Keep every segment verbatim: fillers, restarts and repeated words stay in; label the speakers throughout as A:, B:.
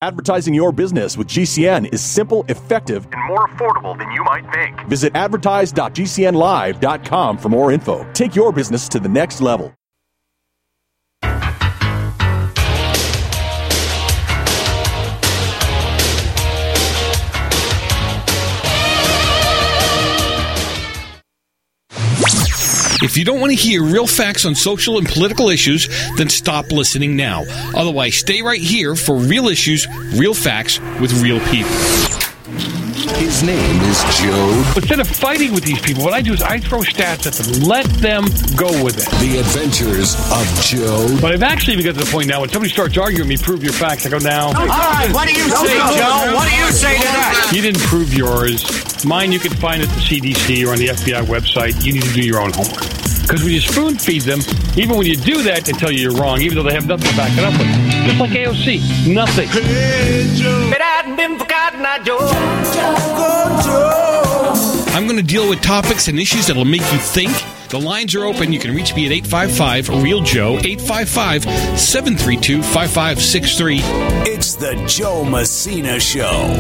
A: Advertising your business with G C N is simple, effective, and more affordable than you might think. Visit advertise dot g c n live dot com for more info. Take your business to the next level.
B: If you don't want to hear real facts on social and political issues, then stop listening now. Otherwise, stay right here for real issues, real facts with real people.
C: His name is Joe.
D: Instead of fighting with these people, what I do is I throw stats at them. Let them go with it.
C: The Adventures of Joe.
D: But I've actually got to the point now when somebody starts arguing with me, prove your facts. I go, now.
E: All right, what do you say, Joe? What do you say to that?
D: You didn't prove yours. Mine you can find at the C D C or on the F B I website. You need to do your own homework. Because when you spoon feed them, even when you do that, they tell you you're wrong, even though they have nothing to back it up with. Just like A O C. Nothing. Hey, Joe. It hadn't been forgotten, Joe.
B: I'm going to deal with topics and issues that will make you think. The lines are open. You can reach me at eight five five, real Joe, eight five five, seven three two, five five six three.
C: It's the Joe Messina Show.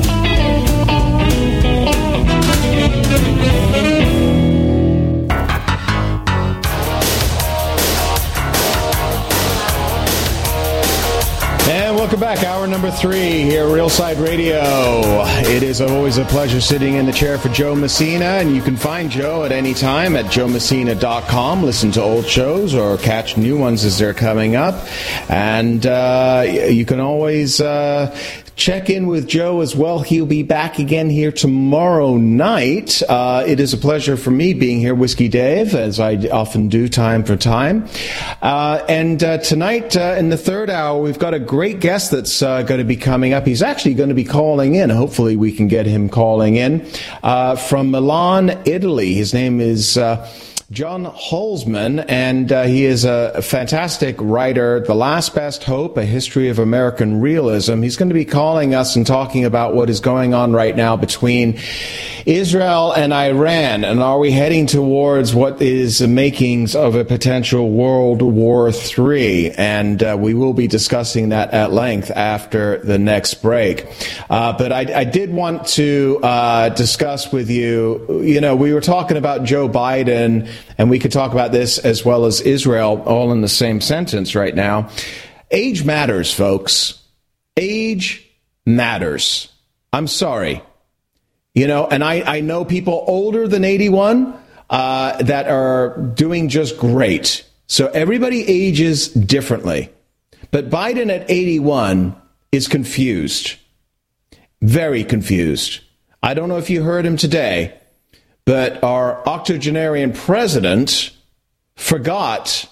F: And welcome back. Hour number three here, Real Side Radio. It is always a pleasure sitting in the chair for Joe Messina, and you can find Joe at any time at joe messina dot com. Listen to old shows or catch new ones as they're coming up. And uh, you can always uh, check in with Joe as well. He'll be back again here tomorrow night. Uh, it is a pleasure for me being here, Whiskey Dave, as I often do time for time. Uh, and uh, tonight uh, in the third hour, we've got a great guest that's uh, going to be coming up. He's actually going to be calling in. Hopefully we can get him calling in uh, from Milan, Italy. His name is Uh, John Holzman, and uh, he is a fantastic writer, The Last Best Hope, A History of American Realism. He's going to be calling us and talking about what is going on right now between Israel and Iran, and are we heading towards what is the makings of a potential World War Three? And uh, we will be discussing that at length after the next break. Uh, but I, I did want to uh, discuss with you, you know, we were talking about Joe Biden, and we could talk about this as well as Israel all in the same sentence right now. Age matters, folks. Age matters. I'm sorry. You know, and I, I know people older than eighty-one uh, that are doing just great. So everybody ages differently. But Biden at eighty-one is confused. Very confused. I don't know if you heard him today, but our octogenarian president forgot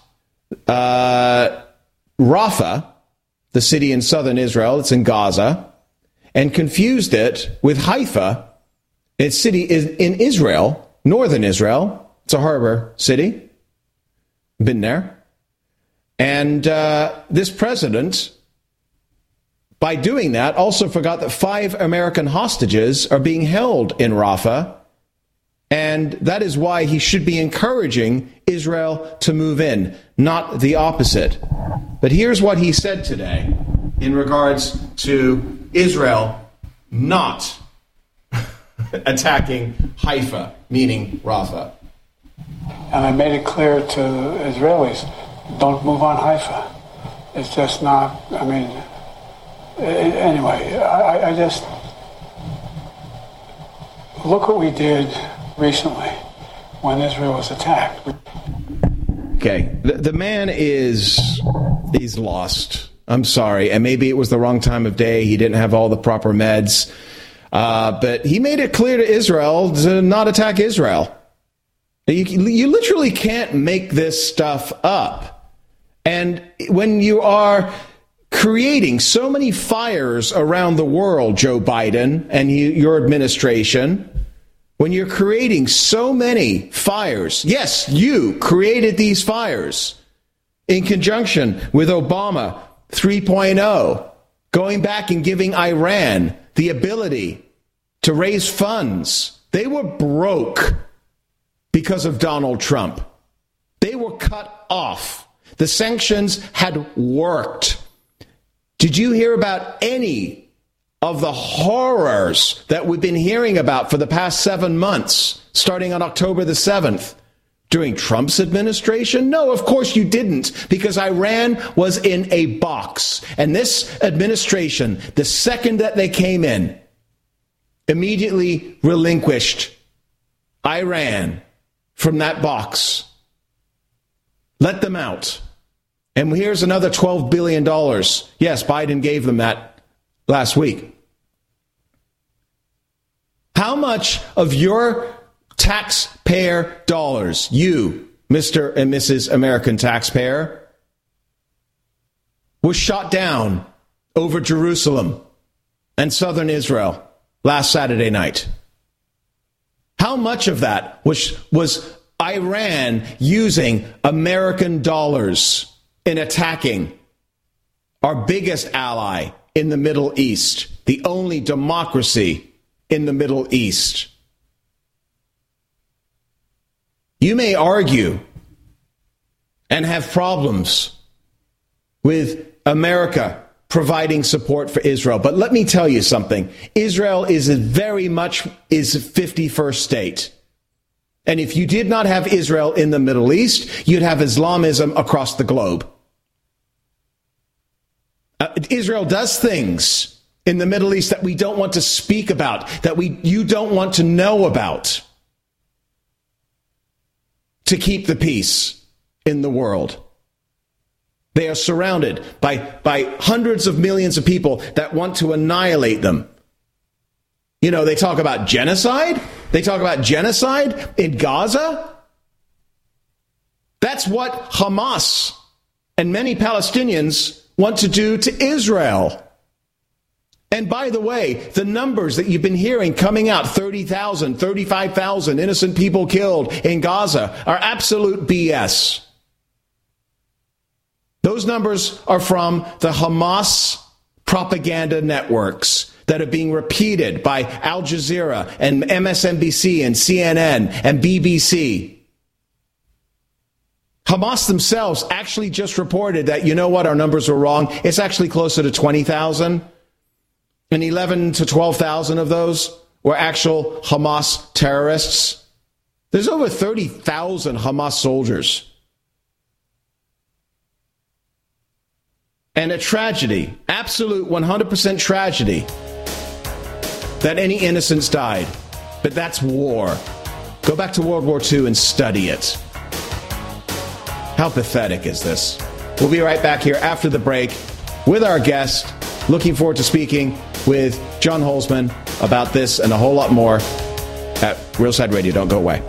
F: uh, Rafah, the city in southern Israel, it's in Gaza, and confused it with Haifa. Its city is in Israel, northern Israel. It's a harbor city. Been there. And uh, this president, by doing that, also forgot that five American hostages are being held in Rafah. And that is why he should be encouraging Israel to move in, not the opposite. But here's what he said today in regards to Israel not attacking Haifa, meaning Rafah.
G: And I made it clear to Israelis, don't move on Haifa. It's just not, I mean, anyway, I, I just, look what we did recently when Israel was attacked.
F: Okay, the, the man is, he's lost. I'm sorry. And maybe it was the wrong time of day. He didn't have all the proper meds. Uh, but he made it clear to Israel to not attack Israel. You, you literally can't make this stuff up. And when you are creating so many fires around the world, Joe Biden and you, your administration, when you're creating so many fires, yes, you created these fires in conjunction with Obama three point oh, going back and giving Iran the ability to raise funds. They were broke because of Donald Trump. They were cut off. The sanctions had worked. Did you hear about any of the horrors that we've been hearing about for the past seven months, starting on October the seventh, during Trump's administration? No, of course you didn't, because Iran was in a box. And this administration, the second that they came in, immediately relinquished Iran from that box. Let them out. And here's another twelve billion dollars. Yes, Biden gave them that last week. How much of your taxpayer dollars, you, Mister and Missus American taxpayer, was shot down over Jerusalem and southern Israel last Saturday night? How much of that was, was Iran using American dollars in attacking our biggest ally in the Middle East, the only democracy in the Middle East? You may argue and have problems with America providing support for Israel, but let me tell you something. Israel is very much is fifty-first state. And if you did not have Israel in the Middle East, you'd have Islamism across the globe. Uh, Israel does things in the Middle East that we don't want to speak about, that we you don't want to know about, to keep the peace in the world. They are surrounded by, by hundreds of millions of people that want to annihilate them. You know, they talk about genocide. They talk about genocide in Gaza. That's what Hamas and many Palestinians want to do to Israel. And by the way, the numbers that you've been hearing coming out, thirty thousand, thirty-five thousand innocent people killed in Gaza, are absolute B S. Those numbers are from the Hamas propaganda networks that are being repeated by Al Jazeera and M S N B C and C N N and B B C. Hamas themselves actually just reported that, you know what, our numbers were wrong. It's actually closer to twenty thousand. And eleven to twelve thousand of those were actual Hamas terrorists. There's over thirty thousand Hamas soldiers. And a tragedy, absolute one hundred percent tragedy, that any innocents died. But that's war. Go back to World War Two and study it. How pathetic is this? We'll be right back here after the break with our guest. Looking forward to speaking with John Holzman about this and a whole lot more at Real Side Radio. Don't go away.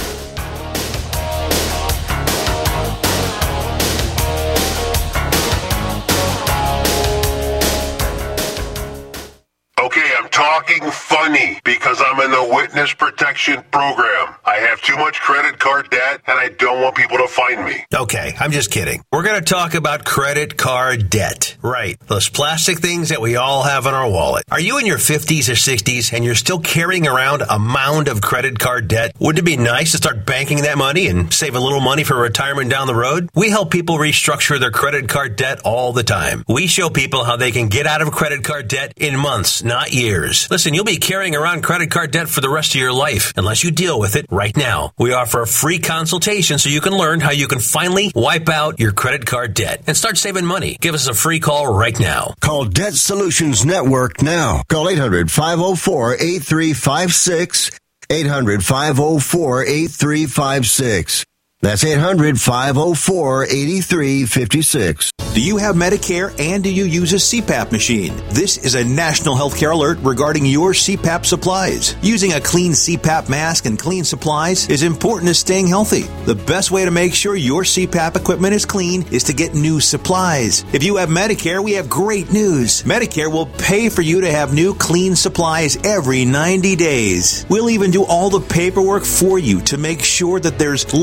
H: Talking funny because I'm in the witness protection program. I have too much credit card debt and I don't want people to find me.
E: Okay, I'm just kidding. We're going to talk about credit card debt. Right. Those plastic things that we all have in our wallet. Are you in your fifties or sixties and you're still carrying around a mound of credit card debt? Wouldn't it be nice to start banking that money and save a little money for retirement down the road? We help people restructure their credit card debt all the time. We show people how they can get out of credit card debt in months, not years. Listen, you'll be carrying around credit card debt for the rest of your life unless you deal with it right now. We offer a free consultation so you can learn how you can finally wipe out your credit card debt and start saving money. Give us a free call right now.
I: Call Debt Solutions Network now. Call eight hundred, five oh four, eight three five six. eight hundred, five oh four, eight three five six. That's eight hundred, five oh four, eight three five six.
J: Do you have Medicare and do you use a C PAP machine? This is a national healthcare alert regarding your C PAP supplies. Using a clean C PAP mask and clean supplies is important to staying healthy. The best way to make sure your C PAP equipment is clean is to get new supplies. If you have Medicare, we have great news. Medicare will pay for you to have new clean supplies every ninety days. We'll even do all the paperwork for you to make sure that there's little to no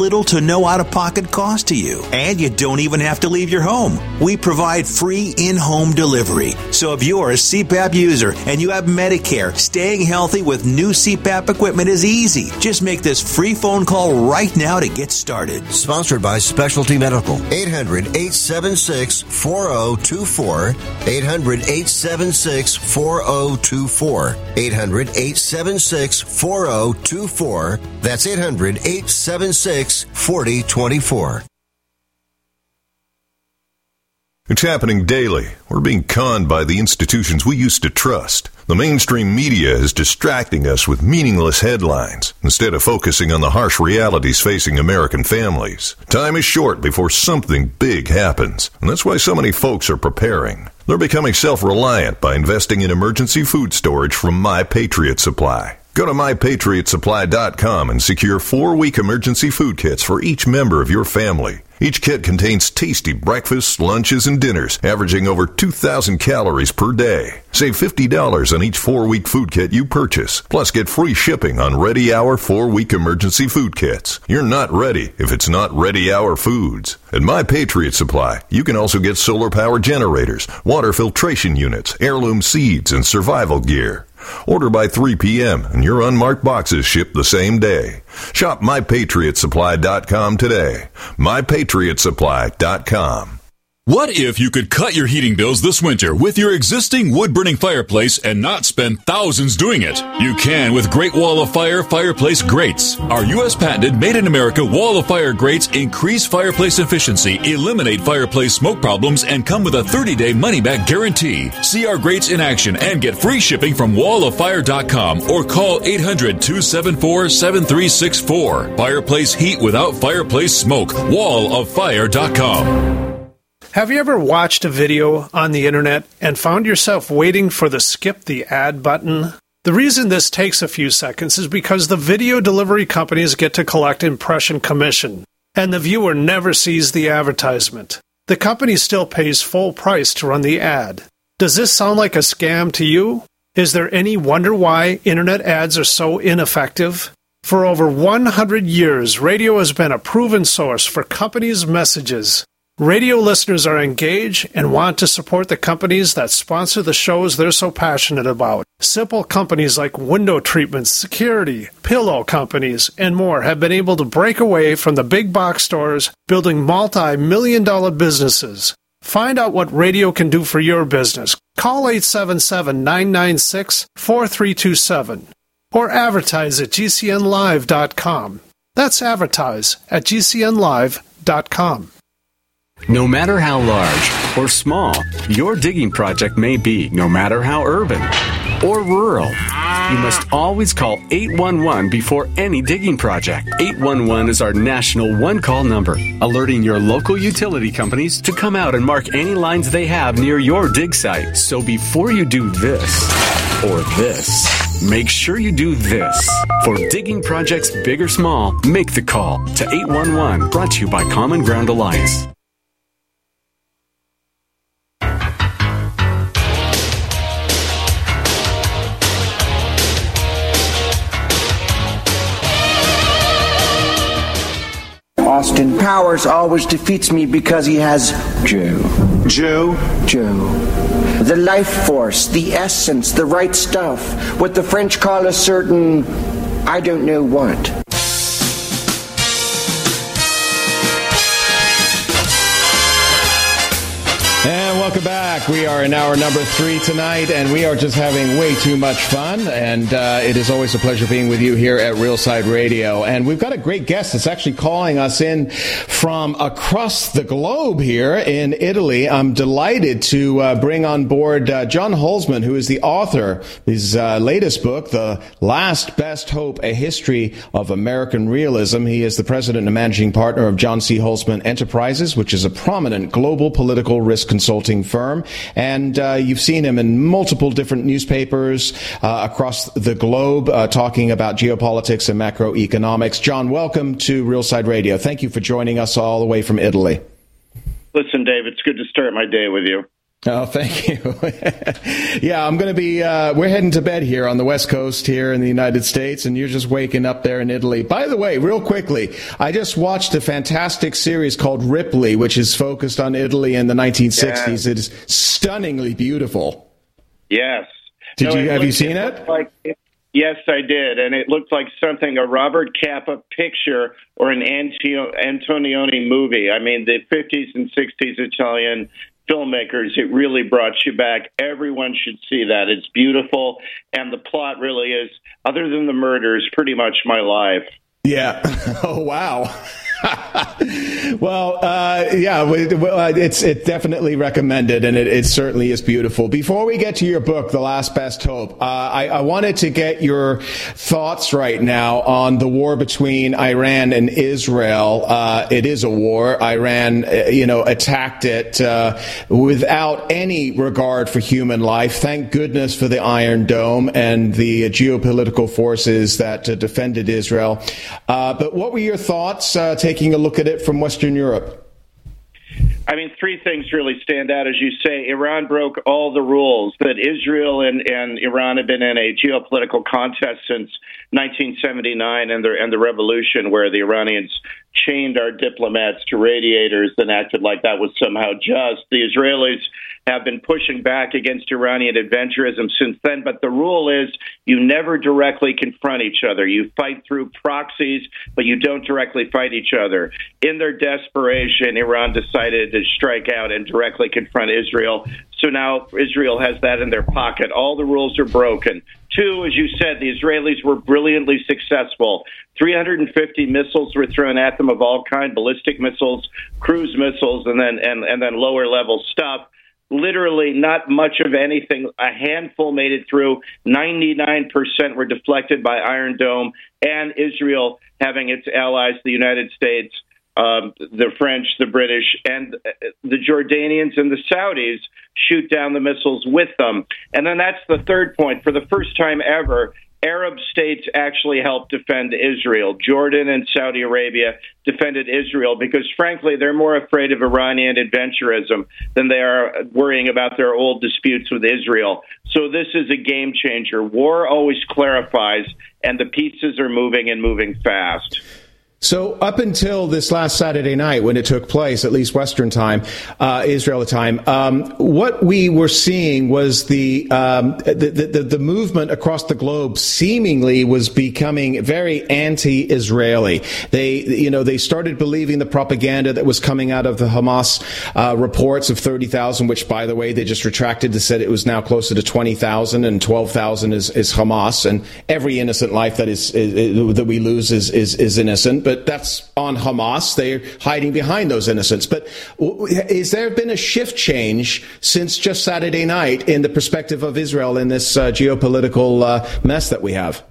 J: no out-of-pocket cost to you. And you don't even have to leave your home. We provide free in-home delivery. So if you're a C PAP user and you have Medicare, staying healthy with new C PAP equipment is easy. Just make this free phone call right now to get started.
I: Sponsored by Specialty Medical. eight hundred, eight seven six, four zero two four. eight hundred, eight seven six, four zero two four. eight hundred, eight seven six, four zero two four. That's eight hundred, eight seven six, four zero two four.
K: It's happening daily. We're being conned by the institutions we used to trust. The mainstream media is distracting us with meaningless headlines instead of focusing on the harsh realities facing American families. Time is short before something big happens, and that's why so many folks are preparing. They're becoming self-reliant by investing in emergency food storage from My Patriot Supply. Go to my patriot supply dot com and secure four-week emergency food kits for each member of your family. Each kit contains tasty breakfasts, lunches, and dinners, averaging over two thousand calories per day. Save fifty dollars on each four-week food kit you purchase. Plus, get free shipping on Ready Hour four-week emergency food kits. You're not ready if it's not Ready Hour Foods. At My Patriot Supply, you can also get solar power generators, water filtration units, heirloom seeds, and survival gear. Order by three p.m. and your unmarked boxes ship the same day. Shop my patriot supply dot com today. my patriot supply dot com.
L: What if you could cut your heating bills this winter with your existing wood-burning fireplace and not spend thousands doing it? You can with Great Wall of Fire fireplace grates. Our U S patented made-in-America Wall of Fire grates increase fireplace efficiency, eliminate fireplace smoke problems, and come with a thirty-day money-back guarantee. See our grates in action and get free shipping from wall of fire dot com or call eight hundred, two seven four, seven three six four. Fireplace heat without fireplace smoke. wall of fire dot com.
M: Have you ever watched a video on the internet and found yourself waiting for the skip the ad button? The reason this takes a few seconds is because the video delivery companies get to collect impression commission, and the viewer never sees the advertisement. The company still pays full price to run the ad. Does this sound like a scam to you? Is there any wonder why internet ads are so ineffective? For over one hundred years, radio has been a proven source for companies' messages. Radio listeners are engaged and want to support the companies that sponsor the shows they're so passionate about. Simple companies like window treatments, security, pillow companies, and more have been able to break away from the big box stores, building multi-million dollar businesses. Find out what radio can do for your business. Call eight seven seven, nine nine six, four three two seven or advertise at G C N live dot com. That's advertise at G C N live dot com.
N: No matter how large or small your digging project may be, no matter how urban or rural, you must always call eight one one before any digging project. eight one one is our national one-call number, alerting your local utility companies to come out and mark any lines they have near your dig site. So before you do this or this, make sure you do this. For digging projects big or small, make the call to eight one one, brought to you by Common Ground Alliance.
O: Austin Powers always defeats me because he has Joe. Joe? Joe. The life force, the essence, the right stuff. What the French call a certain, I don't know what.
F: And welcome back. We are in hour number three tonight, and we are just having way too much fun. And uh, it is always a pleasure being with you here at Real Side Radio. And we've got a great guest that's actually calling us in from across the globe here in Italy. I'm delighted to uh, bring on board uh, John Holzman, who is the author of his uh, latest book, The Last Best Hope, A History of American Realism. He is the president and managing partner of John C. Holzman Enterprises, which is a prominent global political risk consulting firm. And uh, you've seen him in multiple different newspapers uh, across the globe uh, talking about geopolitics and macroeconomics. John, welcome to Real Side Radio. Thank you for joining us all the way from Italy.
P: Listen, Dave, it's good to start my day with you.
F: Oh, thank you. Yeah, I'm going to be, uh, we're heading to bed here on the West Coast here in the United States, and you're just waking up there in Italy. By the way, real quickly, I just watched a fantastic series called Ripley, which is focused on Italy in the nineteen sixties. Yeah. It is stunningly beautiful.
P: Yes.
F: Did
P: no,
F: you, have
P: looked,
F: you seen
P: it?
F: it?
P: Like it? Yes, I did, and it looked like something, a Robert Capa picture or an Antio- Antonioni movie. I mean, the fifties and sixties Italian filmmakers, it really brought you back. Everyone should see that. It's beautiful, and the plot really is, other than the murders, pretty much my life.
F: Yeah. Oh, wow. Well, uh, yeah, well, it's it's definitely recommended, and it, it certainly is beautiful. Before we get to your book, The Last Best Hope, uh, I, I wanted to get your thoughts right now on the war between Iran and Israel. Uh, it is a war. Iran, you know, attacked it uh, without any regard for human life. Thank goodness for the Iron Dome and the geopolitical forces that uh, defended Israel. Uh, but what were your thoughts uh, taking a look at it from Western Europe?
P: I mean, three things really stand out. As you say, Iran broke all the rules that Israel and, and Iran have been in a geopolitical contest since nineteen seventy-nine and the, and the revolution, where the Iranians chained our diplomats to radiators and acted like that was somehow just. The Israelis have been pushing back against Iranian adventurism since then, but the rule is you never directly confront each other. You fight through proxies, but you don't directly fight each other. In their desperation, Iran decided to strike out and directly confront Israel. So now Israel has that in their pocket. All the rules are broken. Two, as you said, the Israelis were brilliantly successful. three hundred fifty missiles were thrown at them of all kinds, ballistic missiles, cruise missiles, and then and, and then lower level stuff. Literally not much of anything. A handful made it through. ninety-nine percent were deflected by Iron Dome, and Israel, having its allies, the United States, um, the French, the British, and the Jordanians and the Saudis shoot down the missiles with them. And then that's the third point. For the first time ever, Arab states actually helped defend Israel. Jordan and Saudi Arabia defended Israel because, frankly, they're more afraid of Iranian adventurism than they are worrying about their old disputes with Israel. So this is a game changer. War always clarifies, and the pieces are moving and moving fast.
F: So up until this last Saturday night, when it took place, at least Western time, uh, Israeli time, um, what we were seeing was the, um, the, the the movement across the globe seemingly was becoming very anti-Israeli. They, you know, they started believing the propaganda that was coming out of the Hamas uh, reports of thirty thousand, which, by the way, they just retracted to said it was now closer to twenty thousand, and twelve thousand is, is Hamas, and every innocent life that is, is, is that we lose is is, is innocent. But that's on Hamas. They're hiding behind those innocents. But has there been a shift change since just Saturday night in the perspective of Israel in this uh, geopolitical uh, mess that we have?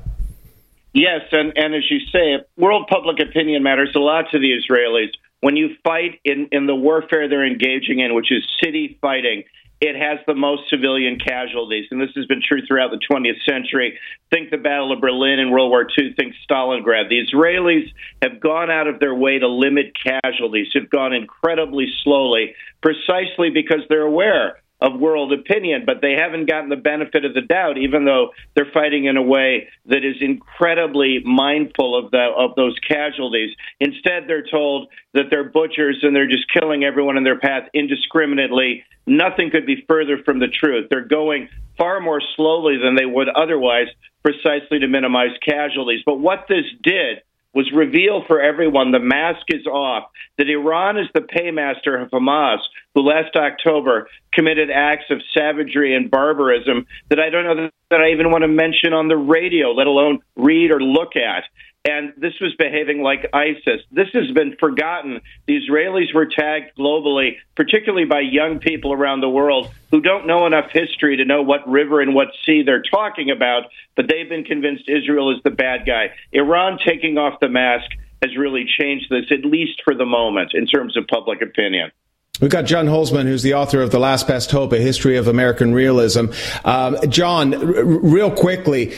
P: Yes, and, and as you say, world public opinion matters a lot to the Israelis. When you fight in, in the warfare they're engaging in, which is city fighting, it has the most civilian casualties, and this has been true throughout the twentieth century. Think the Battle of Berlin in World War Two, think Stalingrad. The Israelis have gone out of their way to limit casualties, have gone incredibly slowly, precisely because they're aware of world opinion, but they haven't gotten the benefit of the doubt, even though they're fighting in a way that is incredibly mindful of the, of those casualties. Instead, they're told that they're butchers and they're just killing everyone in their path indiscriminately. Nothing could be further from the truth. They're going far more slowly than they would otherwise, precisely to minimize casualties. But what this did was reveal for everyone, the mask is off, that Iran is the paymaster of Hamas, who last October committed acts of savagery and barbarism that I don't know that I even want to mention on the radio, let alone read or look at. And this was behaving like ISIS. This has been forgotten. The Israelis were tagged globally, particularly by young people around the world who don't know enough history to know what river and what sea they're talking about, but they've been convinced Israel is the bad guy. Iran taking off the mask has really changed this, at least for the moment, in terms of public opinion.
F: We've got John Holzman, who's the author of The Last Best Hope, A History of American Realism. Um, John, r- real quickly,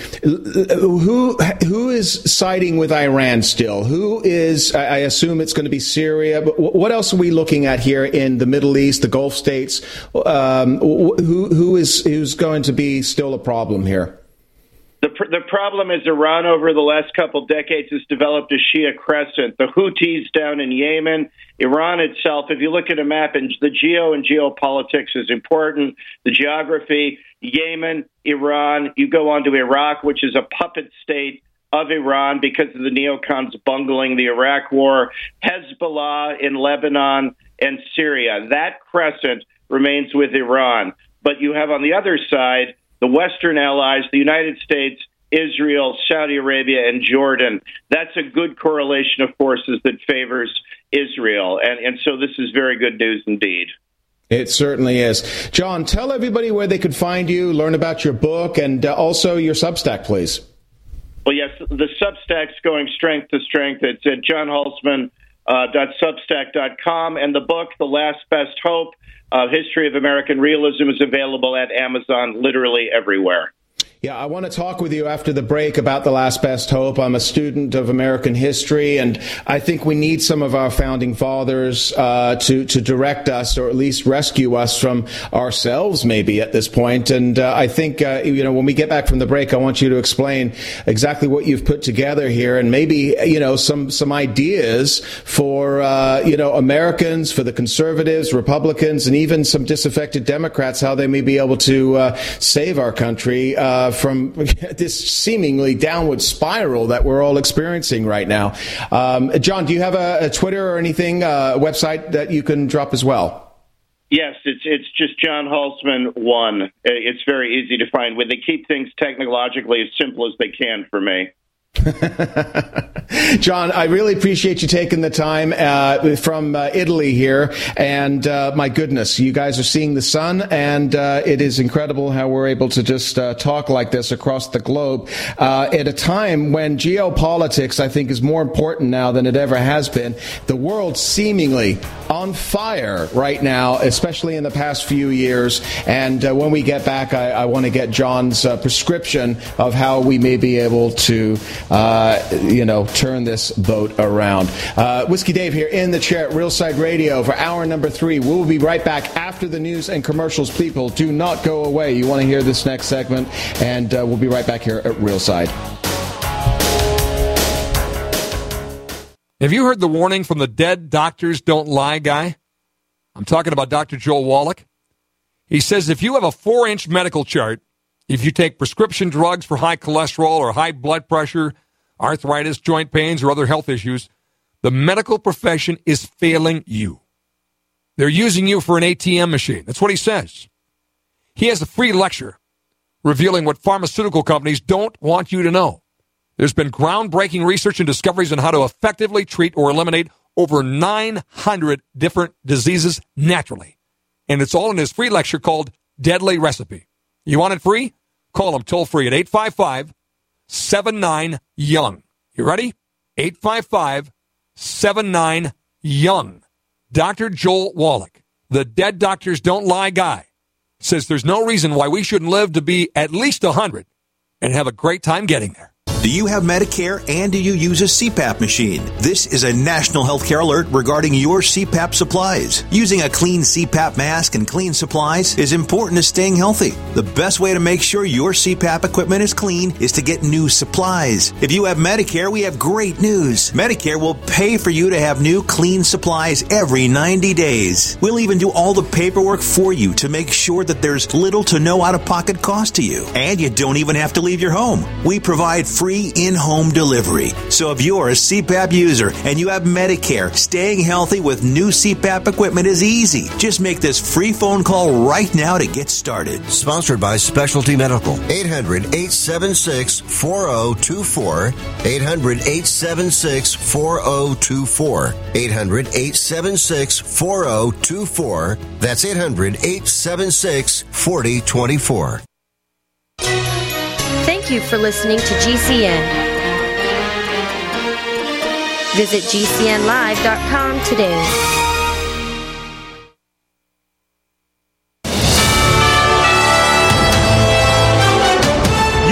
F: who who is siding with Iran still? Who is, I assume it's going to be Syria, but what else are we looking at here in the Middle East, the Gulf states? Um, who who is who's going to be still a problem here?
P: The, pr- the problem is Iran over the last couple decades has developed a Shia crescent. The Houthis down in Yemen, Iran itself, if you look at a map, and the geo and geopolitics is important, the geography, Yemen, Iran, you go on to Iraq, which is a puppet state of Iran because of the neocons bungling the Iraq war, Hezbollah in Lebanon and Syria. That crescent remains with Iran. But you have on the other side the Western allies, the United States, Israel, Saudi Arabia, and Jordan. That's a good correlation of forces that favors Israel. And, and so this is very good news indeed.
F: It certainly is. John, tell everybody where they could find you, learn about your book, and uh, also your Substack, please.
P: Well, yes, the Substack's going strength to strength. It's at john holzman dot substack dot com. And the book, The Last Best Hope, Uh, History of American Realism, is available at Amazon literally everywhere.
F: Yeah, I want to talk with you after the break about The Last Best Hope. I'm a student of American history, and I think we need some of our founding fathers uh, to, to direct us, or at least rescue us from ourselves, maybe, at this point. And uh, I think, uh, you know, when we get back from the break, I want you to explain exactly what you've put together here, and maybe, you know, some, some ideas for, uh, you know, Americans, for the conservatives, Republicans, and even some disaffected Democrats, how they may be able to uh, save our country uh, from this seemingly downward spiral that we're all experiencing right now. Um, John, do you have a, a Twitter or anything, uh, a website that you can drop as well?
P: Yes, it's it's just John Holzman one. It's very easy to find. When they keep things technologically as simple as they can for me.
F: John, I really appreciate you taking the time uh, from uh, Italy here. And uh, my goodness, you guys are seeing the sun, and uh, it is incredible how we're able to just uh, talk like this across the globe uh, at a time when geopolitics, I think, is more important now than it ever has been. The world's seemingly on fire right now, especially in the past few years. And uh, when we get back, I, I want to get John's uh, prescription of how we may be able to Uh, you know, turn this boat around. Uh, Whiskey Dave here in the chair at Real Side Radio for hour number three. We'll be right back after the news and commercials. People, do not go away. You want to hear this next segment, and uh, we'll be right back here at Real Side.
Q: Have you heard the warning from the Dead Doctors Don't Lie guy? I'm talking about Doctor Joel Wallach. He says if you have a four-inch medical chart, if you take prescription drugs for high cholesterol or high blood pressure, arthritis, joint pains, or other health issues, the medical profession is failing you. They're using you for an A T M machine. That's what he says. He has a free lecture revealing what pharmaceutical companies don't want you to know. There's been groundbreaking research and discoveries on how to effectively treat or eliminate over nine hundred different diseases naturally. And it's all in his free lecture called Deadly Recipe. You want it free? Call him toll free at eight five five, seven nine, young. You ready? eight five five, seven nine, young. Doctor Joel Wallach, the Dead Doctors Don't Lie guy, says there's no reason why we shouldn't live to be at least one hundred and have a great time getting there.
J: Do you have Medicare and do you use a C PAP machine? This is a national healthcare alert regarding your C PAP supplies. Using a clean C PAP mask and clean supplies is important to staying healthy. The best way to make sure your C PAP equipment is clean is to get new supplies. If you have Medicare, we have great news. Medicare will pay for you to have new clean supplies every ninety days. We'll even do all the paperwork for you to make sure that there's little to no out-of-pocket cost to you. And you don't even have to leave your home. We provide free in-home delivery. So if you're a C PAP user and you have Medicare, staying healthy with new C PAP equipment is easy. Just make this free phone call right now to get started.
I: Sponsored by Specialty Medical. eight hundred, eight seven six, four zero two four. eight hundred, eight seven six, four zero two four. eight hundred, eight seven six, four zero two four. That's eight hundred, eight seven six, four zero two four.
R: Thank you for listening to G C N. Visit G C N live dot com today.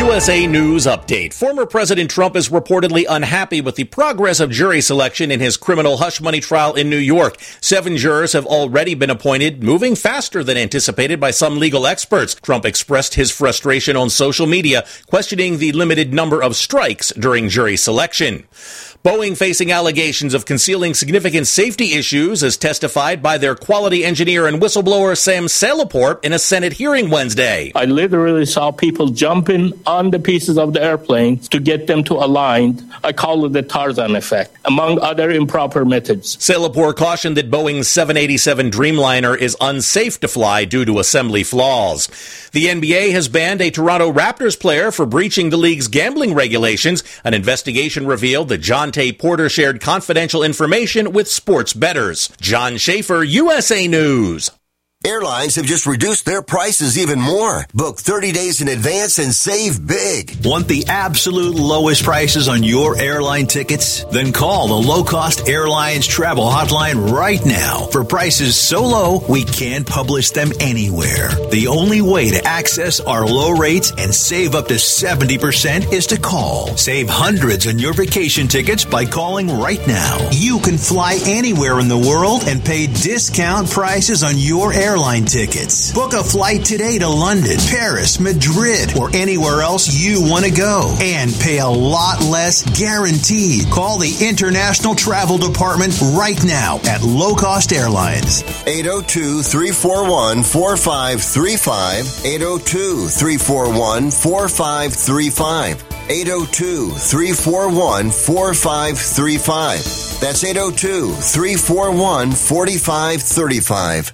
S: U S A News Update. Former President Trump is reportedly unhappy with the progress of jury selection in his criminal hush money trial in New York. Seven jurors have already been appointed, moving faster than anticipated by some legal experts. Trump expressed his frustration on social media, questioning the limited number of strikes during jury selection. Boeing facing allegations of concealing significant safety issues as testified by their quality engineer and whistleblower Sam Salaport in a Senate hearing Wednesday.
T: I literally saw people jumping on the pieces of the airplane to get them to align. I call it the Tarzan effect, among other improper methods.
S: Salaport cautioned that Boeing's seven eighty-seven Dreamliner is unsafe to fly due to assembly flaws. The N B A has banned a Toronto Raptors player for breaching the league's gambling regulations. An investigation revealed that John Tay Porter shared confidential information with sports bettors. John Schaefer, U S A News.
I: Airlines have just reduced their prices even more. Book thirty days in advance and save big.
J: Want the absolute lowest prices on your airline tickets? Then call the Low Cost Airlines Travel Hotline right now for prices so low we can't publish them anywhere. The only way to access our low rates and save up to seventy percent is to call. Save hundreds on your vacation tickets by calling right now. You can fly anywhere in the world and pay discount prices on your airline airline tickets. Book a flight today to London, Paris, Madrid, or anywhere else you want to go and pay a lot less guaranteed. Call the International Travel Department right now at Low Cost Airlines.
I: eight oh two, three four one, four five three five. eight oh two, three four one, four five three five. eight oh two, three four one, four five three five. That's eight oh two, three four one, four five three five.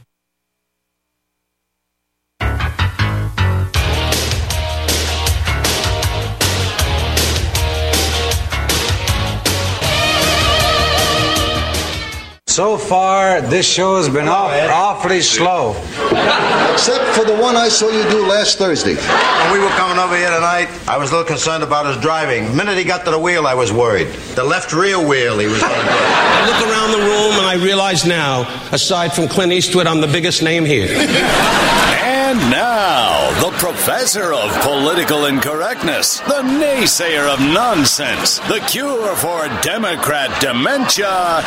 U: So far, this show has been off, awfully slow.
V: Except for the one I saw you do last Thursday.
W: When we were coming over here tonight, I was a little concerned about his driving. The minute he got to the wheel, I was worried. The left rear wheel he was going to get.
X: I look around the room and I realize now, aside from Clint Eastwood, I'm the biggest name here.
C: And now, the professor of political incorrectness, the naysayer of nonsense, the cure for Democrat dementia,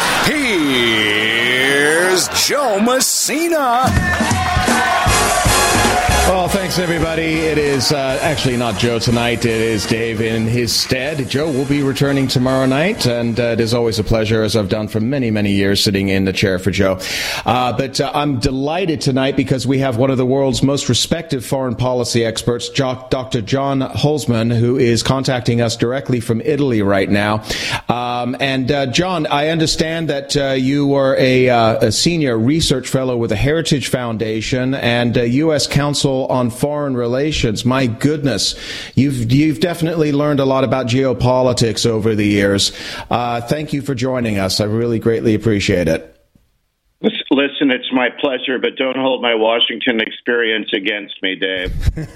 C: here's Joe Messina.
F: Well, thanks, everybody. It is uh, actually not Joe tonight. It is Dave in his stead. Joe will be returning tomorrow night, and uh, it is always a pleasure, as I've done for many, many years, sitting in the chair for Joe. Uh, but uh, I'm delighted tonight because we have one of the world's most respected foreign policy experts, Doctor John Hulsman, who is contacting us directly from Italy right now. Um, and, uh, John, I understand that uh, you were a, uh, a senior research fellow with the Heritage Foundation and uh, U S Council on Foreign Relations. My goodness, you've you've definitely learned a lot about geopolitics over the years. Uh, thank you for joining us. I really greatly appreciate it.
P: Listen, it's my pleasure, but don't hold my Washington experience against me, Dave.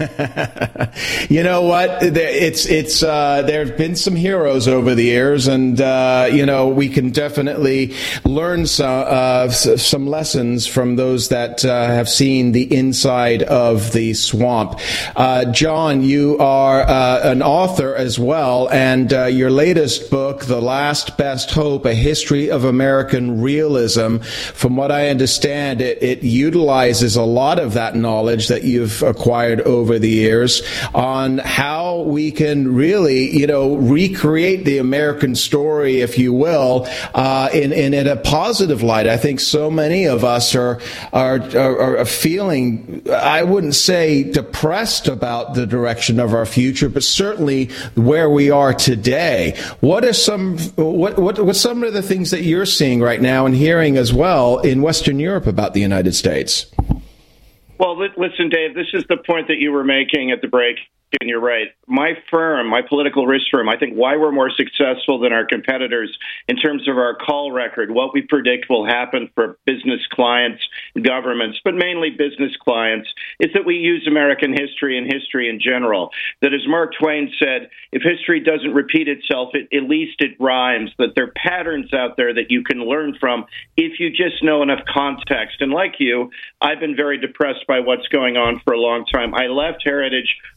F: You know what? It's it's uh, there have been some heroes over the years, and uh, you know we can definitely learn some uh, some lessons from those that uh, have seen the inside of the swamp. Uh, John, you are uh, an author as well, and uh, your latest book, "The Last Best Hope: A History of American Realism," from what I understand, it, it utilizes a lot of that knowledge that you've acquired over the years on how we can really, you know, recreate the American story, if you will, uh, in, in, in a positive light. I think so many of us are, are, are, are feeling, I wouldn't say depressed about the direction of our future, but certainly where we are today. What are some, what, what, what's some of the things that you're seeing right now and hearing as well in Western Europe about the United States?
P: Well, listen, Dave, this is the point that you were making at the break, and you're right. My firm, my political risk firm, I think why we're more successful than our competitors in terms of our call record, what we predict will happen for business clients, governments, but mainly business clients, is that we use American history and history in general. That, as Mark Twain said, if history doesn't repeat itself, it, at least it rhymes, that there are patterns out there that you can learn from if you just know enough context. And like you, I've been very depressed by what's going on for a long time. I left Heritage over my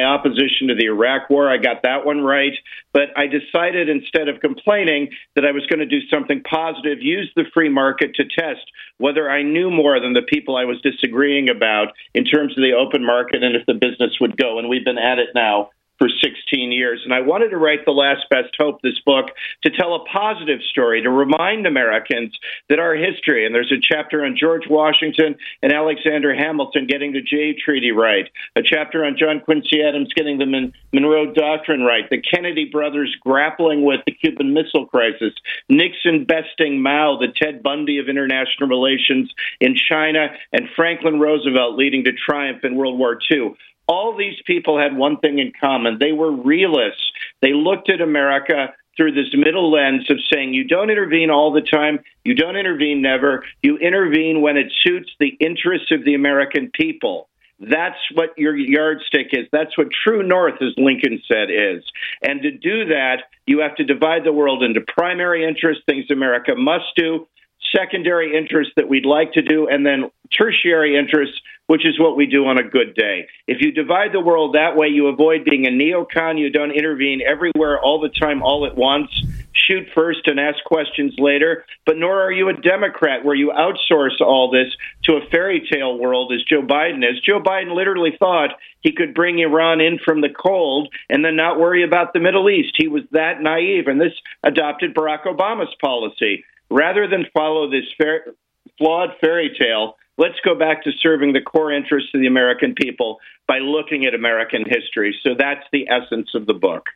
P: opposition to the Iraq War. I got that one right. But I decided instead of complaining that I was going to do something positive, use the free market to test whether I knew more than the people I was disagreeing about in terms of the open market and if the business would go. And we've been at it now for sixteen years. And I wanted to write The Last Best Hope, this book, to tell a positive story, to remind Americans that our history, and there's a chapter on George Washington and Alexander Hamilton getting the Jay Treaty right, a chapter on John Quincy Adams getting the Mon- Monroe Doctrine right, the Kennedy brothers grappling with the Cuban Missile Crisis, Nixon besting Mao, the Ted Bundy of international relations in China, and Franklin Roosevelt leading to triumph in World War Two. All these people had one thing in common. They were realists. They looked at America through this middle lens of saying, you don't intervene all the time. You don't intervene never. You intervene when it suits the interests of the American people. That's what your yardstick is. That's what true north, as Lincoln said, is. And to do that, you have to divide the world into primary interests, things America must do, secondary interests that we'd like to do, and then tertiary interests, which is what we do on a good day. If you divide the world that way, you avoid being a neocon. You don't intervene everywhere all the time, all at once. Shoot first and ask questions later. But nor are you a Democrat where you outsource all this to a fairy tale world as Joe Biden is. Joe Biden literally thought he could bring Iran in from the cold and then not worry about the Middle East. He was that naive, and this adopted Barack Obama's policy. Rather than follow this fair, flawed fairy tale, let's go back to serving the core interests of the American people by looking at American history. So that's the essence of the book.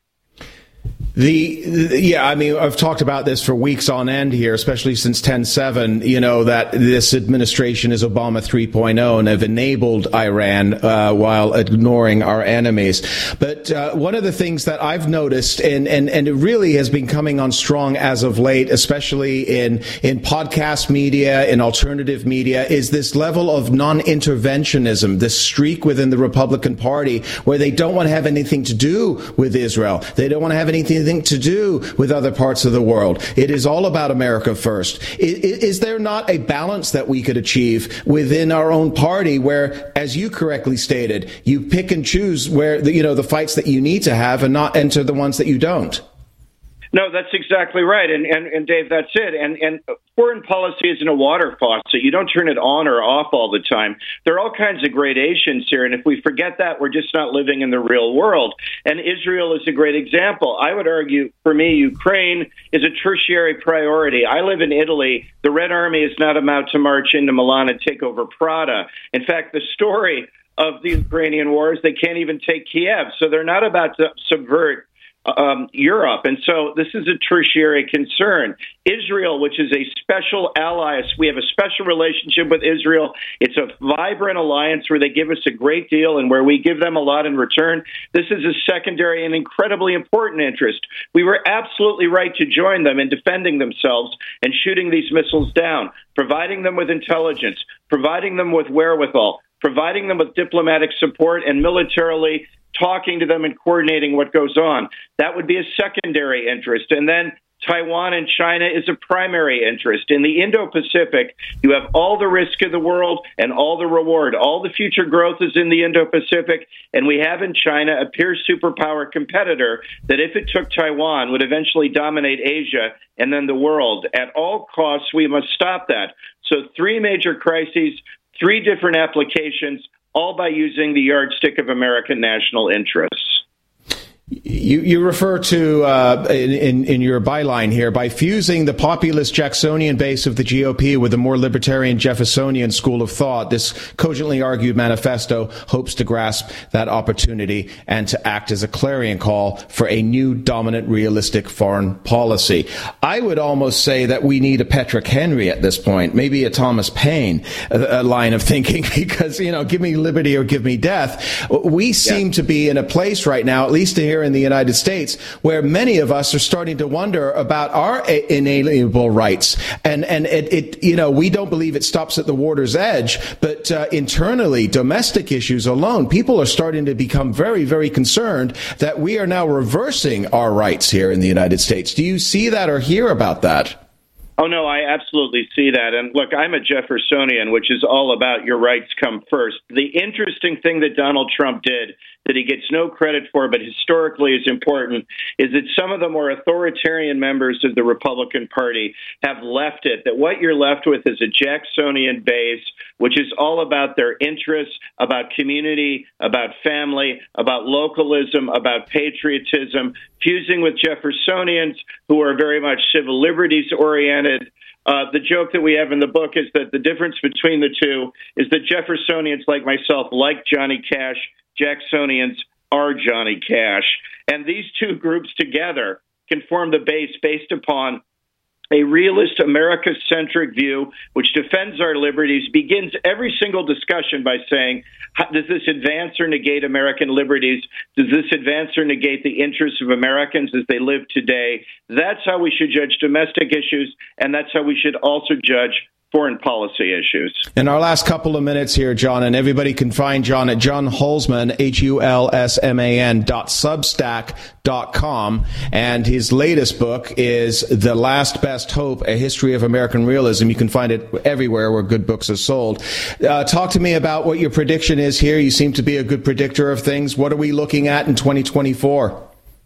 F: The, the yeah, I mean, I've talked about this for weeks on end here, especially since ten seven, you know, that this administration is Obama three point oh and have enabled Iran uh, while ignoring our enemies. But uh, one of the things that I've noticed, and, and, and it really has been coming on strong as of late, especially in, in podcast media, in alternative media, is this level of non-interventionism, this streak within the Republican Party where they don't want to have anything to do with Israel. They don't want to have anything to do with other parts of the world. It is all about America first. Is, is there not a balance that we could achieve within our own party where, as you correctly stated, you pick and choose where the, you know, the fights that you need to have and not enter the ones that you don't?
P: No, that's exactly right. And, and, and Dave, that's it. And, and foreign policy isn't a water faucet. You don't turn it on or off all the time. There are all kinds of gradations here. And if we forget that, we're just not living in the real world. And Israel is a great example. I would argue, for me, Ukraine is a tertiary priority. I live in Italy. The Red Army is not about to march into Milan and take over Prada. In fact, the story of the Ukrainian war is they can't even take Kiev. So they're not about to subvert Um, Europe. And so this is a tertiary concern. Israel, which is a special ally, we have a special relationship with Israel. It's a vibrant alliance where they give us a great deal and where we give them a lot in return. This is a secondary and incredibly important interest. We were absolutely right to join them in defending themselves and shooting these missiles down, providing them with intelligence, providing them with wherewithal, providing them with diplomatic support and militarily talking to them and coordinating what goes on. That would be a secondary interest. And then Taiwan and China is a primary interest. In the Indo-Pacific, you have all the risk of the world and all the reward. All the future growth is in the Indo-Pacific, and we have in China a peer superpower competitor that, if it took Taiwan, would eventually dominate Asia and then the world. At all costs, we must stop that. So three major crises, three different applications, all by using the yardstick of American national interests.
F: You, you refer to, uh, in, in your byline here, by fusing the populist Jacksonian base of the G O P with the more libertarian Jeffersonian school of thought, this cogently argued manifesto hopes to grasp that opportunity and to act as a clarion call for a new dominant realistic foreign policy. I would almost say that we need a Patrick Henry at this point, maybe a Thomas Paine a, a line of thinking, because, you know, give me liberty or give me death. We seem yeah. to be in a place right now, at least here in the United States, where many of us are starting to wonder about our inalienable rights. And, and it, it, you know, we don't believe it stops at the water's edge, but uh, internally, domestic issues alone, people are starting to become very, very concerned that we are now reversing our rights here in the United States. Do you see that or hear about that?
P: Oh, no, I absolutely see that. And look, I'm a Jeffersonian, which is all about your rights come first. The interesting thing that Donald Trump did that he gets no credit for, but historically is important, is that some of the more authoritarian members of the Republican Party have left it, that what you're left with is a Jacksonian base, which is all about their interests, about community, about family, about localism, about patriotism, fusing with Jeffersonians who are very much civil liberties oriented. Uh, the joke that we have in the book is that the difference between the two is that Jeffersonians like myself like Johnny Cash, Jacksonians are Johnny Cash. And these two groups together can form the base based upon a realist, America-centric view, which defends our liberties, begins every single discussion by saying, does this advance or negate American liberties? Does this advance or negate the interests of Americans as they live today? That's how we should judge domestic issues, and that's how we should also judge foreign policy issues.
F: In our last couple of minutes here, John, and everybody can find John at John Hulsman, H U L S M A N dot substack dot com, and his latest book is The Last Best Hope, A History of American Realism. You can find it everywhere where good books are sold. Uh, talk to me about what your prediction is here. You seem to be a good predictor of things. What are we looking at in twenty twenty-four?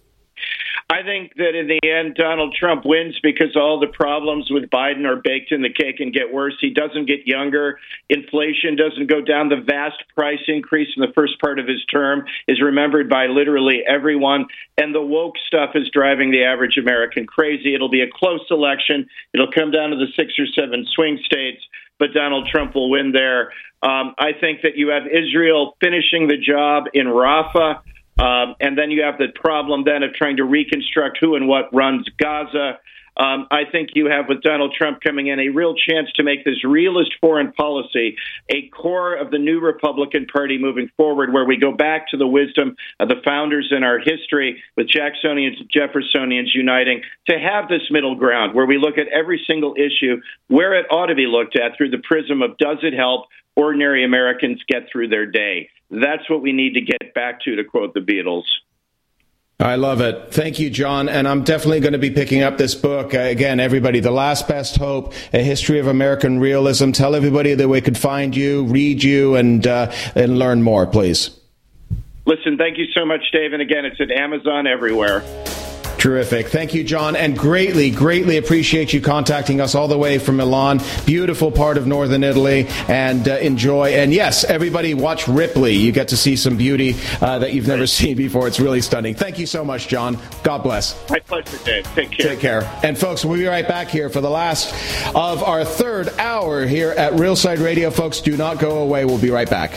P: I think that in the end, Donald Trump wins because all the problems with Biden are baked in the cake and get worse. He doesn't get younger. Inflation doesn't go down. The vast price increase in the first part of his term is remembered by literally everyone. And the woke stuff is driving the average American crazy. It'll be a close election. It'll come down to the six or seven swing states, but Donald Trump will win there. Um, I think that you have Israel finishing the job in Rafah. Um, and then you have the problem then of trying to reconstruct who and what runs Gaza. Um, I think you have, with Donald Trump coming in, a real chance to make this realist foreign policy a core of the new Republican Party moving forward, where we go back to the wisdom of the founders in our history, with Jacksonians and Jeffersonians uniting, to have this middle ground where we look at every single issue where it ought to be looked at through the prism of, does it help ordinary Americans get through their day? That's what we need to get back to, to quote the Beatles.
F: I love it. Thank you, John. And I'm definitely going to be picking up this book. Uh, again, everybody, The Last Best Hope, A History of American Realism. Tell everybody that we could find you, read you, and uh, and learn more, please.
P: Listen, thank you so much, Dave. And again, it's at Amazon everywhere.
F: Terrific. Thank you, John, and greatly, greatly appreciate you contacting us all the way from Milan, beautiful part of northern Italy, and uh, enjoy. And yes, everybody watch Ripley. You get to see some beauty uh, that you've never seen before. It's really stunning. Thank you so much, John. God bless.
P: My pleasure, Dave. Take care.
F: Take care. And folks, we'll be right back here for the last of our third hour here at Real Side Radio. Folks, do not go away. We'll be right back.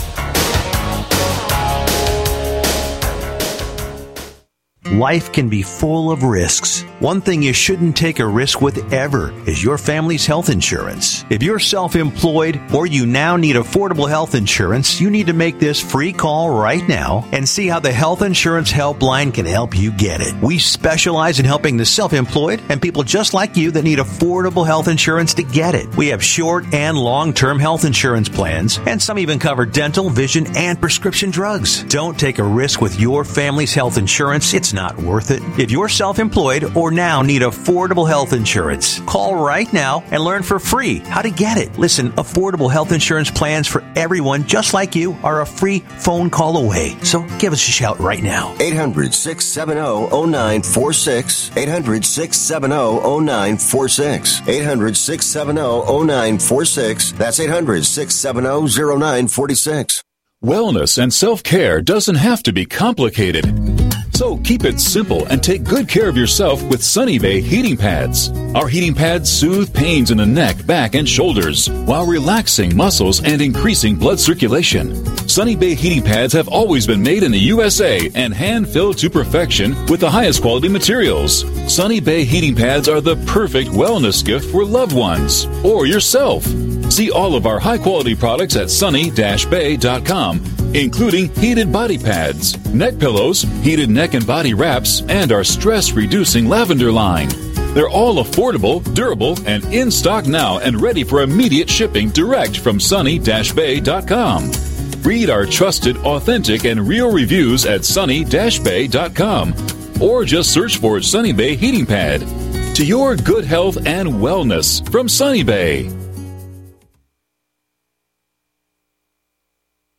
J: Life can be full of risks. One thing you shouldn't take a risk with ever is your family's health insurance. If you're self-employed or you now need affordable health insurance, you need to make this free call right now and see how the Health Insurance Helpline can help you get it. We specialize in helping the self-employed and people just like you that need affordable health insurance to get it. We have short and long-term health insurance plans, and some even cover dental, vision, and prescription drugs. Don't take a risk with your family's health insurance. It's not worth it. If you're self-employed or now need affordable health insurance, call right now and learn for free how to get it. Listen, affordable health insurance plans for everyone just like you are a free phone call away. So give us a shout right now.
I: eight hundred, six seven zero, zero nine four six. eight hundred, six seven zero, zero nine four six. eight hundred, six seven zero, zero nine four six. That's eight hundred, six seven zero, zero nine four six.
L: Wellness and self-care doesn't have to be complicated. So keep it simple and take good care of yourself with Sunny Bay heating pads. Our heating pads soothe pains in the neck, back, and shoulders while relaxing muscles and increasing blood circulation. Sunny Bay heating pads have always been made in the U S A and hand-filled to perfection with the highest quality materials. Sunny Bay heating pads are the perfect wellness gift for loved ones or yourself. See all of our high-quality products at sunny dash bay dot com, including heated body pads, neck pillows, heated neck and body wraps, and our stress-reducing lavender line. They're all affordable, durable, and in stock now and ready for immediate shipping direct from sunny dash bay dot com. Read our trusted, authentic, and real reviews at sunny dash bay dot com or just search for Sunny Bay Heating Pad. To your good health and wellness from Sunny Bay.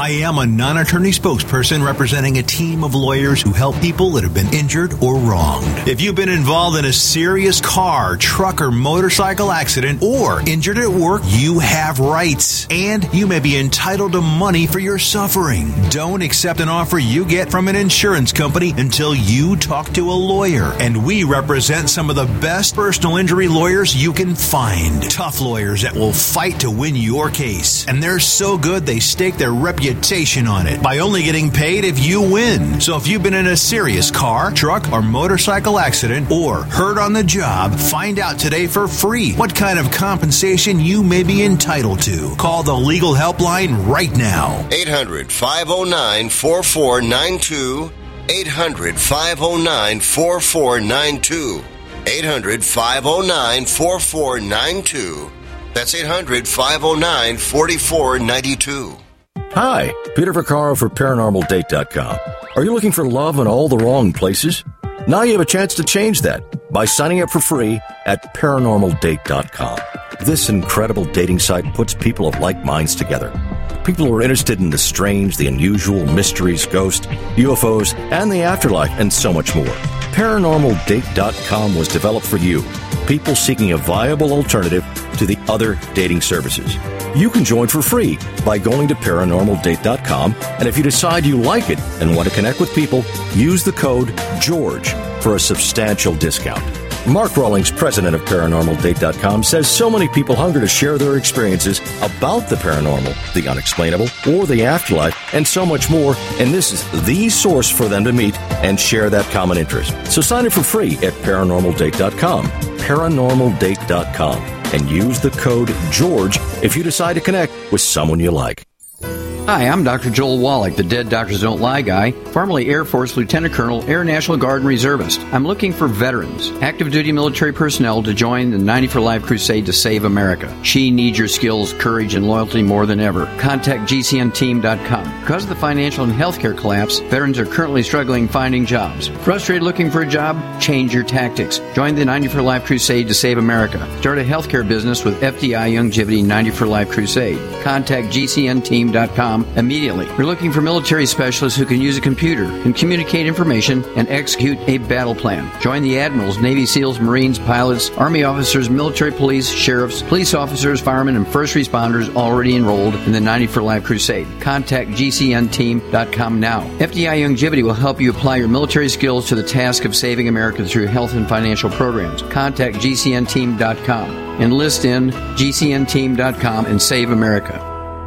J: I am a non-attorney spokesperson representing a team of lawyers who help people that have been injured or wronged. If you've been involved in a serious car, truck, or motorcycle accident or injured at work, you have rights, and you may be entitled to money for your suffering. Don't accept an offer you get from an insurance company until you talk to a lawyer, and we represent some of the best personal injury lawyers you can find. Tough lawyers that will fight to win your case, and they're so good they stake their reputation on it by only getting paid if you win. So if you've been in a serious car, truck, or motorcycle accident or hurt on the job, find out today for free what kind of compensation you may be entitled to. Call the legal helpline right now.
I: eight hundred, five oh nine, four four nine two. eight hundred, five oh nine, four four nine two. eight hundred, five oh nine, four four nine two. That's eight hundred, five oh nine, four four nine two.
A: Hi, Peter Vaccaro for Paranormal Date dot com. Are you looking for love in all the wrong places? Now you have a chance to change that by signing up for free at Paranormal Date dot com. This incredible dating site puts people of like minds together. People who are interested in the strange, the unusual, mysteries, ghosts, U F Os, and the afterlife, and so much more. Paranormal Date dot com was developed for you, people seeking a viable alternative to the other dating services. You can join for free by going to Paranormal Date dot com, and if you decide you like it and want to connect with people, use the code GEORGE for a substantial discount. Mark Rawlings, president of Paranormal Date dot com, says so many people hunger to share their experiences about the paranormal, the unexplainable, or the afterlife, and so much more, and this is the source for them to meet and share that common interest. So sign up for free at Paranormal Date dot com, Paranormal Date dot com, and use the code GEORGE if you decide to connect with someone you like.
B: Hi, I'm Doctor Joel Wallach, the Dead Doctors Don't Lie guy, formerly Air Force Lieutenant Colonel, Air National Guard and Reservist. I'm looking for veterans, active duty military personnel to join the ninety for Life crusade to save America. She needs your skills, courage, and loyalty more than ever. Contact G C N team dot com. Because of the financial and healthcare collapse, veterans are currently struggling finding jobs. Frustrated looking for a job? Change your tactics. Join the ninety for Life crusade to save America. Start a healthcare business with F D I Longevity ninety for Life crusade. Contact G C N team dot com immediately. We're looking for military specialists who can use a computer and communicate information and execute a battle plan. Join the admirals, Navy SEALs, Marines, pilots, Army officers, military police, sheriffs, police officers, firemen, and first responders already enrolled in the ninety for Life crusade. Contact G C N team dot com now. F D I Longevity will help you apply your military skills to the task of saving America through health and financial programs. Contact G C N team dot com. Enlist in G C N team dot com and save America.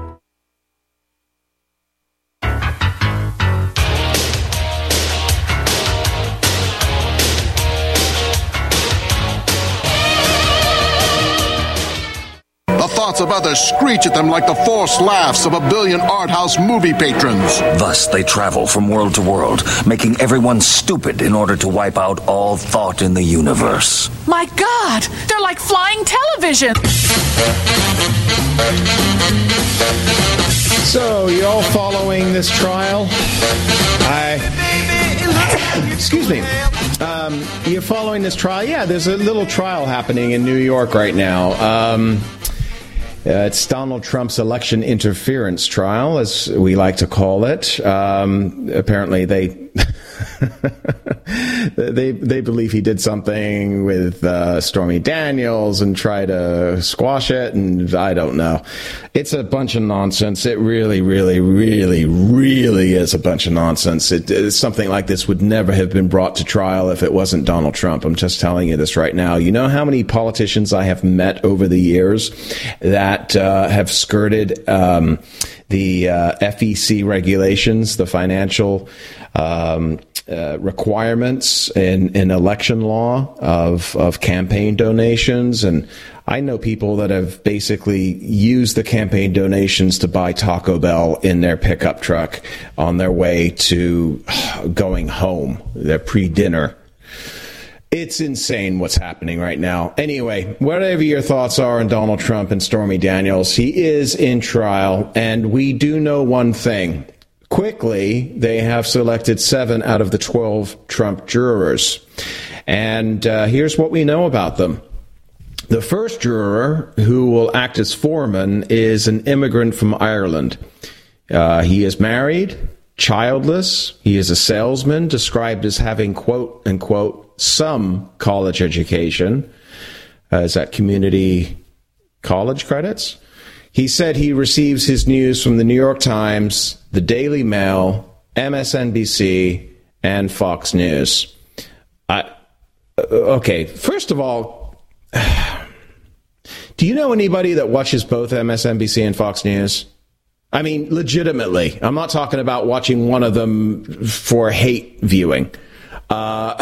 D: Thoughts of others screech at them like the forced laughs of a billion art house movie patrons.
G: Thus they travel from world to world, making everyone stupid in order to wipe out all thought in the universe.
Y: My God, they're like flying television.
F: So, you all following this trial? I... Excuse me. Um, you're following this trial? Yeah, there's a little trial happening in New York right now. Um... Uh, it's Donald Trump's election interference trial, as we like to call it. Um, apparently, they they they believe he did something with uh, Stormy Daniels and try to squash it, and I don't know. It's a bunch of nonsense. It really, really, really, really is a bunch of nonsense. It, it, something like this would never have been brought to trial if it wasn't Donald Trump. I'm just telling you this right now. You know how many politicians I have met over the years that uh, have skirted um, the uh, F E C regulations, the financial um, uh, requirements in, in election law of, of campaign donations. And I know people that have basically used the campaign donations to buy Taco Bell in their pickup truck on their way to going home, their pre-dinner. It's insane what's happening right now. Anyway, whatever your thoughts are on Donald Trump and Stormy Daniels, he is in trial, and we do know one thing. Quickly, they have selected seven out of the twelve Trump jurors. And uh, here's what we know about them. The first juror, who will act as foreman, is an immigrant from Ireland. Uh, he is married, childless. He is a salesman, described as having, quote, unquote, some college education. Uh, is that community college credits? He said he receives his news from the New York Times, the Daily Mail, M S N B C, and Fox News. I, okay, first of all, do you know anybody that watches both M S N B C and Fox News? I mean, legitimately. I'm not talking about watching one of them for hate viewing. Uh,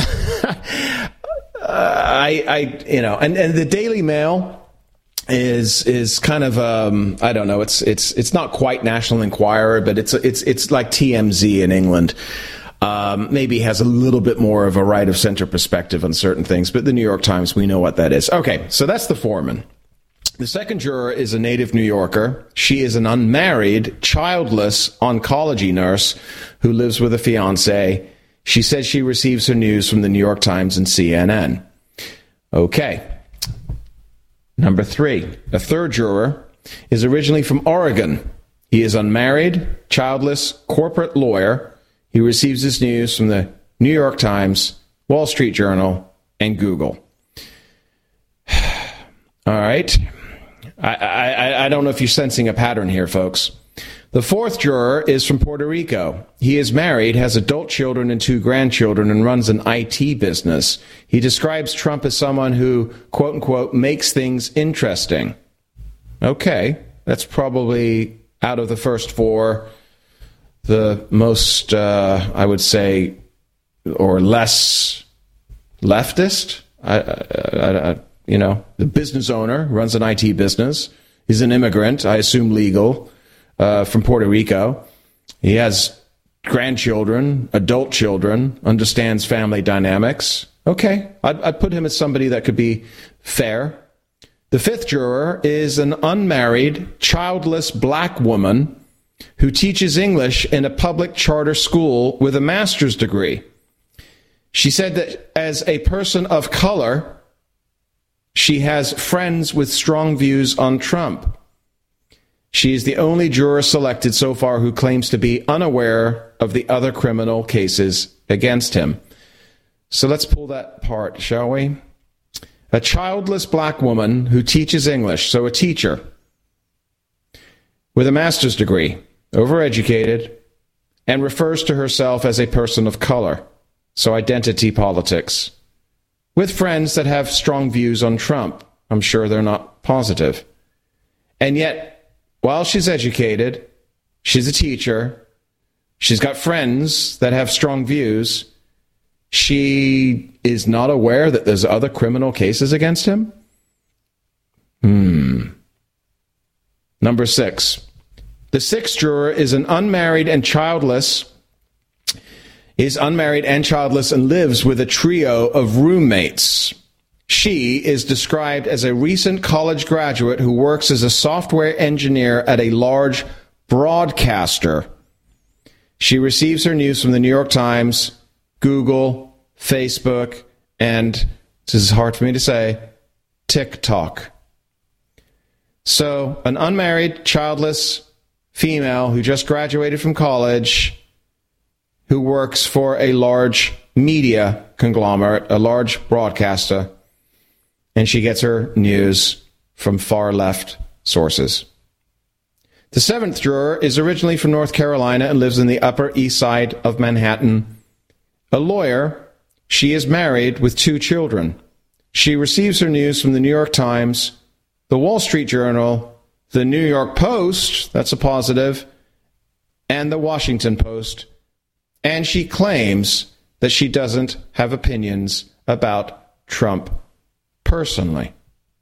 F: I, I, you know, and, and the Daily Mail is is kind of um, I don't know. It's it's it's not quite National Enquirer, but it's it's it's like T M Z in England. Um, maybe has a little bit more of a right of center perspective on certain things, but the New York Times, we know what that is. Okay, so that's the foreman. The second juror is a native New Yorker. She is an unmarried, childless oncology nurse who lives with a fiancé. She says she receives her news from the New York Times and C N N. Okay. Number three, a third juror is originally from Oregon. He is unmarried, childless, corporate lawyer. He receives his news from the New York Times, Wall Street Journal, and Google. All right. I, I, I don't know if you're sensing a pattern here, folks. The fourth juror is from Puerto Rico. He is married, has adult children and two grandchildren, and runs an I T business. He describes Trump as someone who, quote unquote, makes things interesting. Okay, that's probably out of the first four, the most, uh, I would say, or less leftist. I, I, I, you know, the business owner runs an I T business. He's an immigrant, I assume legal. Uh, from Puerto Rico. He has grandchildren, adult children, understands family dynamics. Okay, I'd, I'd put him as somebody that could be fair. The fifth juror is an unmarried, childless black woman who teaches English in a public charter school with a master's degree. She said that as a person of color, she has friends with strong views on Trump. She is the only juror selected so far who claims to be unaware of the other criminal cases against him. So let's pull that apart, shall we? A childless black woman who teaches English, so a teacher, with a master's degree, overeducated, and refers to herself as a person of color, so identity politics, with friends that have strong views on Trump. I'm sure they're not positive. And yet, while she's educated, she's a teacher, she's got friends that have strong views, she is not aware that there's other criminal cases against him? Hmm. Number six. The sixth juror is an unmarried and childless, is unmarried and childless and lives with a trio of roommates. She is described as a recent college graduate who works as a software engineer at a large broadcaster. She receives her news from the New York Times, Google, Facebook, and, this is hard for me to say, TikTok. So, an unmarried, childless female who just graduated from college, who works for a large media conglomerate, a large broadcaster, and she gets her news from far-left sources. The seventh juror is originally from North Carolina and lives in the Upper East Side of Manhattan. A lawyer, she is married with two children. She receives her news from the New York Times, the Wall Street Journal, the New York Post, that's a positive, and the Washington Post. And she claims that she doesn't have opinions about Trump personally.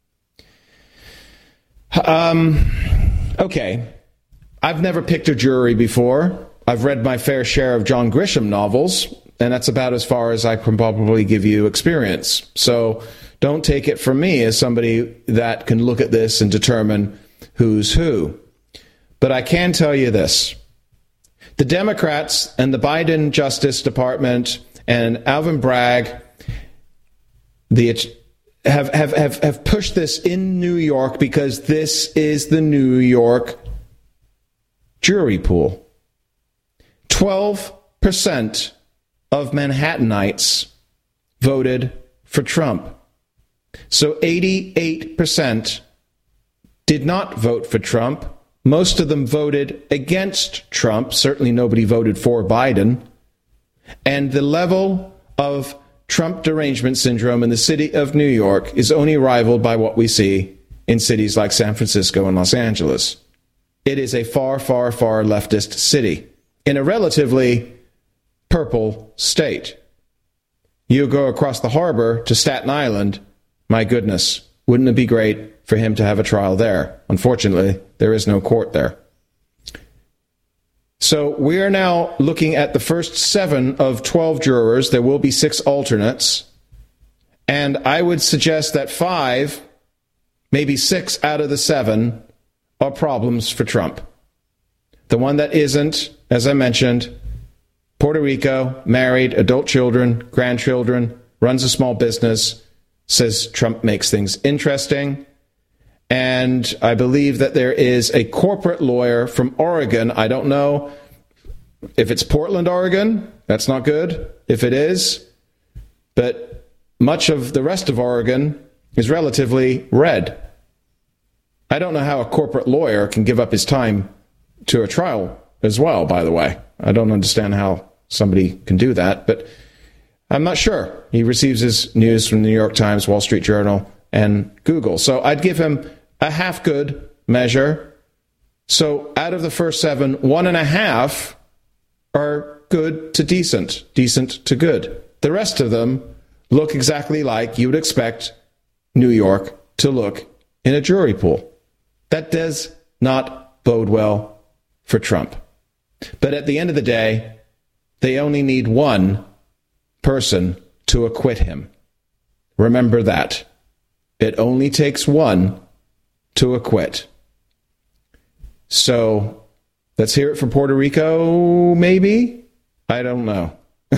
F: Um, okay. I've never picked a jury before. I've read my fair share of John Grisham novels, and that's about as far as I can probably give you experience. So don't take it from me as somebody that can look at this and determine who's who. But I can tell you this. The Democrats and the Biden Justice Department and Alvin Bragg, the Have, have, have, have pushed this in New York because this is the New York jury pool. twelve percent of Manhattanites voted for Trump. So eighty-eight percent did not vote for Trump. Most of them voted against Trump. Certainly nobody voted for Biden. And the level of Trump derangement syndrome in the city of New York is only rivaled by what we see in cities like San Francisco and Los Angeles. It is a far, far, far leftist city in a relatively purple state. You go across the harbor to Staten Island, my goodness, wouldn't it be great for him to have a trial there? Unfortunately, there is no court there. So we are now looking at the first seven of twelve jurors. There will be six alternates. And I would suggest that five, maybe six out of the seven, are problems for Trump. The one that isn't, as I mentioned, Puerto Rico, married, adult children, grandchildren, runs a small business, says Trump makes things interesting. And I believe that there is a corporate lawyer from Oregon. I don't know if it's Portland, Oregon. That's not good if it is. But much of the rest of Oregon is relatively red. I don't know how a corporate lawyer can give up his time to a trial as well, by the way. I don't understand how somebody can do that, but I'm not sure. He receives his news from the New York Times, Wall Street Journal, and Google. So I'd give him a half good measure. So out of the first seven, one and a half are good to decent, decent to good. The rest of them look exactly like you would expect New York to look in a jury pool. That does not bode well for Trump. But at the end of the day, they only need one person to acquit him. Remember that. It only takes one to acquit. So let's hear it from Puerto Rico, maybe? I don't know.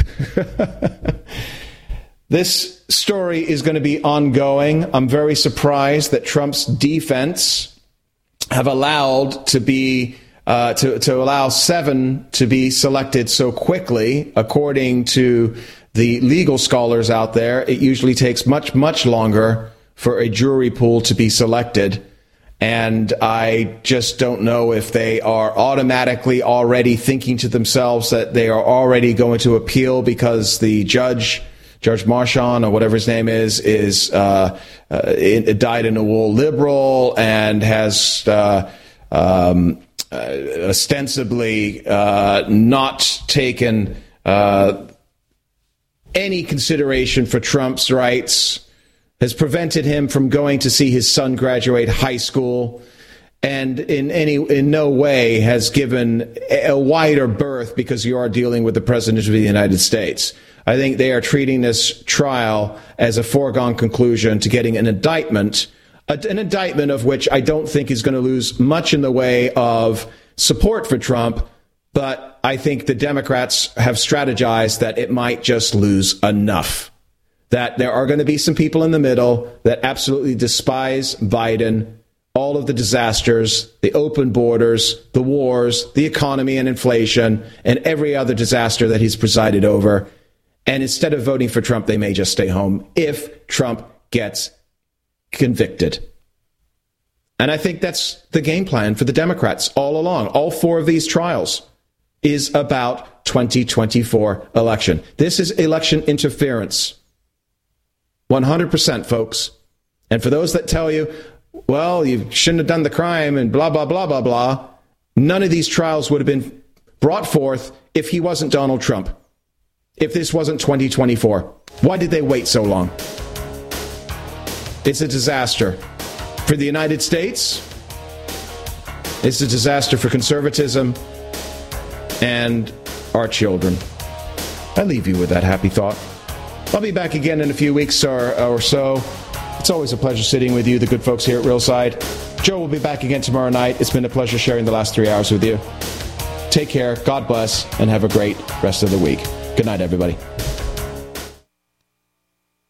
F: This story is going to be ongoing. I'm very surprised that Trump's defense have allowed to be uh, to, to allow seven to be selected so quickly. According to the legal scholars out there, it usually takes much, much longer for a jury pool to be selected. And I just don't know if they are automatically already thinking to themselves that they are already going to appeal because the judge, Judge Marchand, or whatever his name is, is uh, uh, dyed-in-the-wool liberal and has uh, um, uh, ostensibly uh, not taken uh, any consideration for Trump's rights, has prevented him from going to see his son graduate high school, and in any in no way has given a wider berth because you are dealing with the President of the United States. I think they are treating this trial as a foregone conclusion to getting an indictment, an indictment of which I don't think is going to lose much in the way of support for Trump, but I think the Democrats have strategized that it might just lose enough. That there are going to be some people in the middle that absolutely despise Biden, all of the disasters, the open borders, the wars, the economy and inflation, and every other disaster that he's presided over. And instead of voting for Trump, they may just stay home if Trump gets convicted. And I think that's the game plan for the Democrats all along. All four of these trials is about twenty twenty-four election. This is election interference. one hundred percent, folks. And for those that tell you, well, you shouldn't have done the crime and blah, blah, blah, blah, blah, none of these trials would have been brought forth if he wasn't Donald Trump. If this wasn't twenty twenty-four. Why did they wait so long? It's a disaster for the United States. It's a disaster for conservatism and our children. I leave you with that happy thought. I'll be back again in a few weeks or, or so. It's always a pleasure sitting with you, the good folks here at Realside. Joe will be back again tomorrow night. It's been a pleasure sharing the last three hours with you. Take care, God bless, and have a great rest of the week. Good night, everybody.